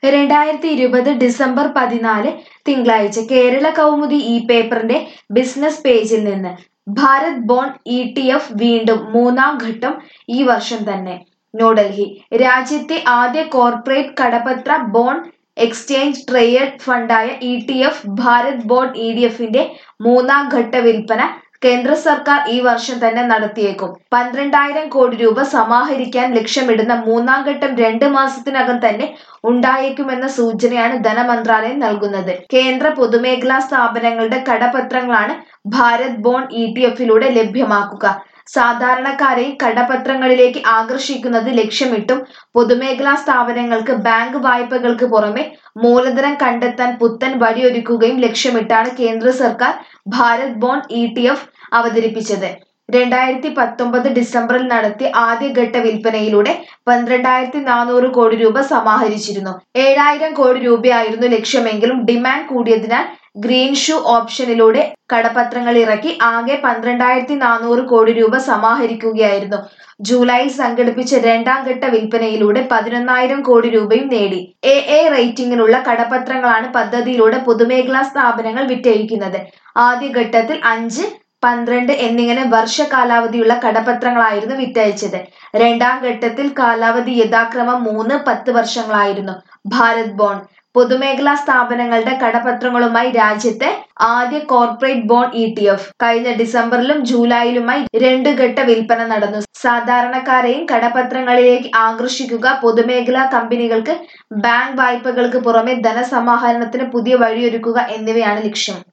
2020 December 14 തിങ്കളാഴ്ച കേരള കൗമുദി ഈ പേപ്പറിന്റെ ബിസിനസ് പേജിൽ നിന്ന് ഭാരത് ബോണ്ട് ETF വീണ്ടും മൂന്നാം ഘട്ടം ഈ വർഷം തന്നെ. ന്യൂഡൽഹി രാജ്യത്തെ ആദ്യ കോർപ്പറേറ്റ് കടപ്പത്ര ബോണ്ട് എക്സ്ചേഞ്ച് ട്രേഡ് ഫണ്ടായ ETF ഭാരത് ബോണ്ട് EDFന്റെ മൂന്നാം ഘട്ട വിൽപ്പന കേന്ദ്ര സർക്കാർ ഈ വർഷം തന്നെ നടത്തിയേക്കും. 12,000 കോടി രൂപ സമാഹരിക്കാൻ ലക്ഷ്യമിടുന്ന മൂന്നാം ഘട്ടം 2 മാസത്തിനകം തന്നെ ഉണ്ടായേക്കുമെന്ന സൂചനയാണ് ധനമന്ത്രാലയം നൽകുന്നത്. കേന്ദ്ര പൊതുമേഖലാ സ്ഥാപനങ്ങളുടെ കടപ്പത്രങ്ങളാണ് ഭാരത് ബോണ്ട് ETFിലൂടെ ലഭ്യമാക്കുക. സാധാരണക്കാരെയും കടപ്പത്രങ്ങളിലേക്ക് ആകർഷിക്കുന്നത് ലക്ഷ്യമിട്ടും പൊതുമേഖലാ സ്ഥാപനങ്ങൾക്ക് ബാങ്ക് വായ്പകൾക്ക് പുറമെ മൂലധനം കണ്ടെത്താൻ പുത്തൻ വഴിയൊരുക്കുകയും ലക്ഷ്യമിട്ടാണ് കേന്ദ്ര സർക്കാർ ഭാരത് ബോണ്ട് ETF അവതരിപ്പിച്ചത്. 2019 ഡിസംബറിൽ നടത്തിയ ആദ്യഘട്ട വിൽപ്പനയിലൂടെ 12,400 കോടി രൂപ സമാഹരിച്ചിരുന്നു. 7,000 കോടി രൂപയായിരുന്നു ലക്ഷ്യമെങ്കിലും ഡിമാൻഡ് കൂടിയതിനാൽ ഗ്രീൻ ഷൂ ഓപ്ഷനിലൂടെ കടപ്പത്രങ്ങൾ ഇറക്കി ആകെ 12,400 കോടി രൂപ സമാഹരിക്കുകയായിരുന്നു. ജൂലൈയിൽ സംഘടിപ്പിച്ച രണ്ടാം ഘട്ട വിൽപ്പനയിലൂടെ 11,000 കോടി രൂപയും നേടി. AA റേറ്റിംഗിലുള്ള കടപ്പത്രങ്ങളാണ് പദ്ധതിയിലൂടെ പൊതുമേഖലാ സ്ഥാപനങ്ങൾ വിറ്റഴിക്കുന്നത്. ആദ്യഘട്ടത്തിൽ 5, 12 എന്നിങ്ങനെ വർഷ കാലാവധിയുള്ള കടപ്പത്രങ്ങളായിരുന്നു വിറ്റഴിച്ചത്. രണ്ടാം ഘട്ടത്തിൽ കാലാവധി യഥാക്രമം 3, 10 വർഷങ്ങളായിരുന്നു. ഭാരത് ബോണ്ട് പൊതുമേഖലാ സ്ഥാപനങ്ങളുടെ കടപ്പത്രങ്ങളുമായി രാജ്യത്തെ ആദ്യ കോർപ്പറേറ്റ് ബോണ്ട് ETF കഴിഞ്ഞ ഡിസംബറിലും ജൂലൈയിലുമായി 2 ഘട്ട വിൽപ്പന നടന്നു. സാധാരണക്കാരെയും കടപ്പത്രങ്ങളിലേക്ക് ആകർഷിക്കുക, പൊതുമേഖലാ കമ്പനികൾക്ക് ബാങ്ക് വായ്പകൾക്ക് പുറമെ ധനസമാഹരണത്തിന് പുതിയ വഴിയൊരുക്കുക എന്നിവയാണ് ലക്ഷ്യം.